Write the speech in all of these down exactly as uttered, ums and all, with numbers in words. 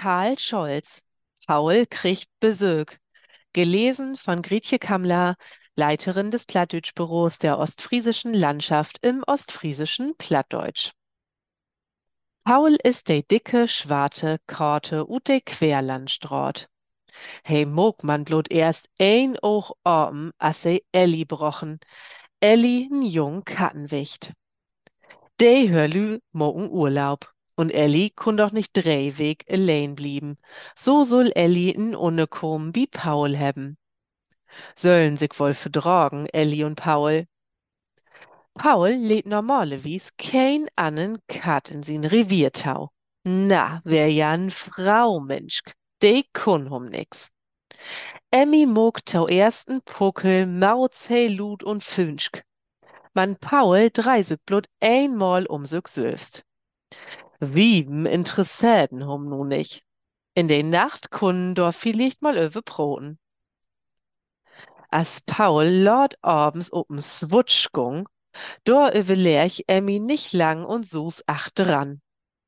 Karl Scholz. Paul kriegt Besög. Gelesen von Grietje Kammler, Leiterin des Plattdeutsch-Büros der Ostfriesischen Landschaft im ostfriesischen Plattdeutsch. Paul ist de dicke, schwarte Korte ut de Querlandstraat. Hey mog man blot erst ein Oog open, as se Elli brochen. Elli n jung Kattenwicht. De hörlü mogen Urlaub. Und Elli kun doch nicht drei Weg allein blieben. So soll Elli n Unnekom wie Paul hebben. Sollen sich wohl verdragen, Elli und Paul. Paul lädt normalerweise kein annen Kat in sin Reviertau. Na, wär ja n Fraumensch. De kun hum nix. Emmy mog tau ersten Puckel, Mauzei, Lud und Fünschk. Man Paul dreißig blut einmal um sich selbst. Wieben interessierten hum nu nicht. In de Nacht kunnen doch vielleicht mal öwe broten. As Paul lord abends op'n Swutsch gung, do überleg Emmy nicht lang und sus achteran.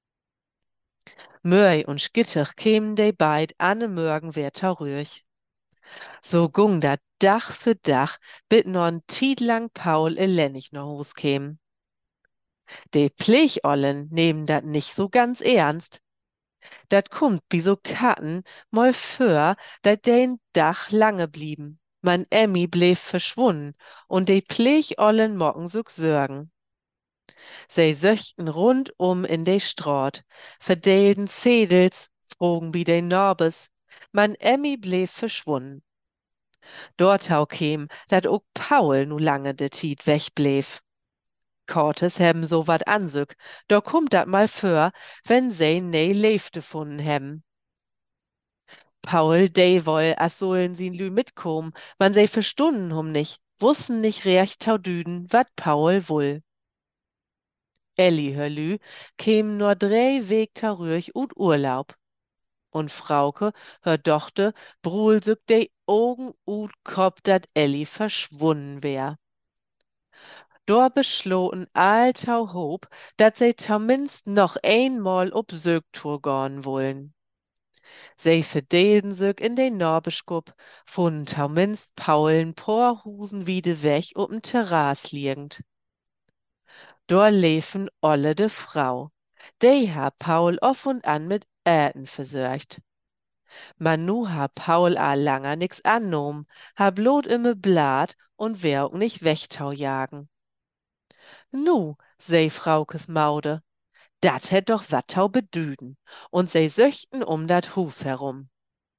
Möi und Skitter kämen de beid anne Morgen weer rührch. So gung dat Dach für Dach, bit nor'n Tied lang Paul elennig no Hus käm. De Plechollen nehmen dat nicht so ganz ernst. Dat kummt bi so Katten mal für, dat den Dach lange blieben. Man Emmy bleef verschwunden und de Plechollen mocken so Sörgen. Sei söchten rundum in de Straat, verdeelden Zedels, frogen bi de Norbes. Man Emmy bleef verschwunden. Dortau käm, dat ook Paul nu lange de Tied wegbleef. Kortes hebben so wat ansück, do kummt dat mal für, wenn se ne Leefte funden hebben. Paul, de woll, as sollen sin lü mitkom, man se verstunden hum nicht, wussen nicht recht taudüden, wat Paul wull. Elli hörlü, käm nur drei Weg tarüch ut Urlaub. Und Frauke, hör Dochte, brul sück de Augen ut Kopf, dat Elli verschwunden wär. Dor beschloten alltau Hob, dat se zumindest noch einmal ob Sögtour gorn wollen. Se verdeelden sich in den Norbeschkup, funden zumindest Paulen paar Husen wieder weg ob'n Terras liegend. Dor liefen olle de Frau. De ha Paul off und an mit Äten versorgt. Man nu ha Paul a langer nix annom, ha blot imme Blatt und wär auch nicht Wächtau jagen. Nu, sei Fraukes Maude, dat hätt doch Wattau bedüden, und sei söchten um dat Hus herum.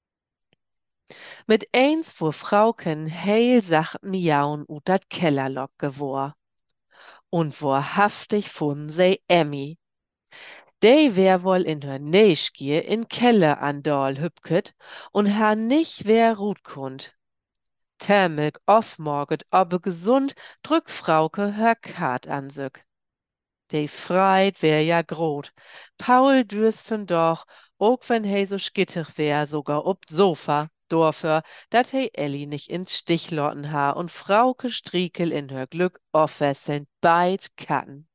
Mit eins fuhr Frauken heil sacht miauen ut dat Kellerlock gewor. Und wahrhaftig fun sei Emmy. De wär wohl in hör Näschgier in Keller an Dorl hüpket und ha nicht wer rut kund. Tämmelk off morget obbe gesund drück Frauke hör Kat ansück. De Freit wär ja grot. Paul dürsten doch, ook wenn he so skittig wär, sogar ob Sofa, dorfer, dat he Elli nicht ins Stich lotten ha und Frauke Striekel in hör Glück offesseln beid Katten.